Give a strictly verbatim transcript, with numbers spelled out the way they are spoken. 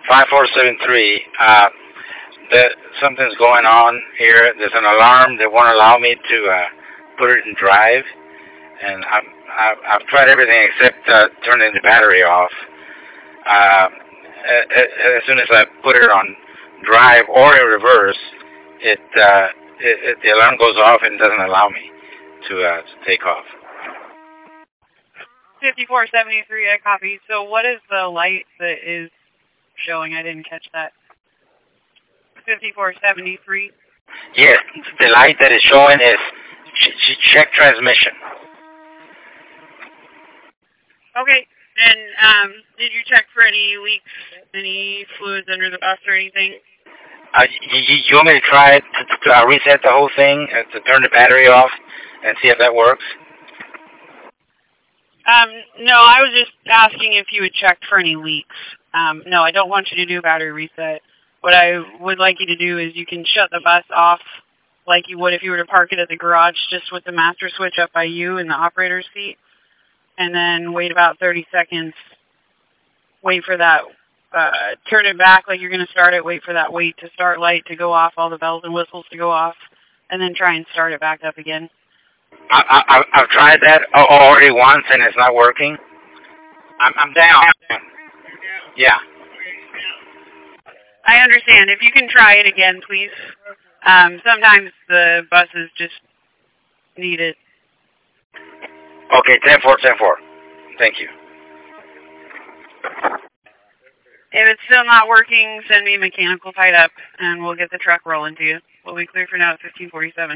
five four seven three. Uh, the, something's going on here. There's an alarm that won't allow me to uh, put it in drive, and I'm, I've, I've tried everything except uh, turning the battery off. Uh, as soon as I put it on drive or in reverse, it, uh, it, it the alarm goes off and doesn't allow me to, uh, to take off. fifty-four seventy-three, I copy. So what is the light that is showing? I didn't catch that. fifty-four seventy-three? Yes, the light that is showing is ch ch check transmission. Okay. And um, did you check for any leaks, any fluids under the bus or anything? Uh, you, you want me to try it to, to uh, reset the whole thing, uh, to turn the battery off and see if that works? Um, no, I was just asking if you had checked for any leaks. Um, no, I don't want you to do a battery reset. What I would like you to do is you can shut the bus off like you would if you were to park it at the garage, just with the master switch up by you in the operator's seat, and then wait about thirty seconds. Wait for that. Uh, turn it back like you're going to start it. Wait for that wait to start light to go off, all the bells and whistles to go off, and then try and start it back up again. I, I, I've tried that already once, and it's not working. I'm, I'm down. Yeah. I understand. If you can try it again, please. Um, sometimes the buses just need it. Okay, ten four, ten four. Thank you. If it's still not working, send me a mechanical tied up, and we'll get the truck rolling to you. We'll be clear for now at fifteen forty-seven.